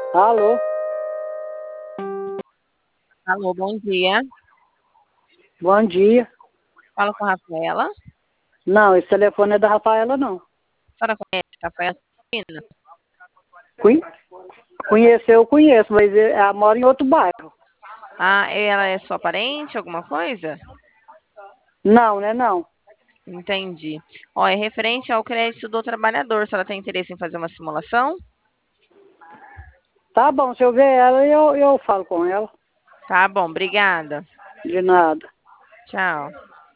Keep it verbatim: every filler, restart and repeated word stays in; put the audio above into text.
Alô? Alô, bom dia. Bom dia. Fala com a Rafaela. A Não, esse telefone é da Rafaela, não. senhora conhece a Rafaela Cristina? Conhe- Conhecer eu conheço, mas eh, ela mora em outro bairro. Ah, ela é sua parente, alguma coisa? Não, né, não. Entendi. Ó, é referente ao crédito do trabalhador. Se ela tem interesse em fazer uma simulação? Tá bom, se eu ver ela, eu, eu falo com ela. Tá bom, obrigada. De nada. Tchau.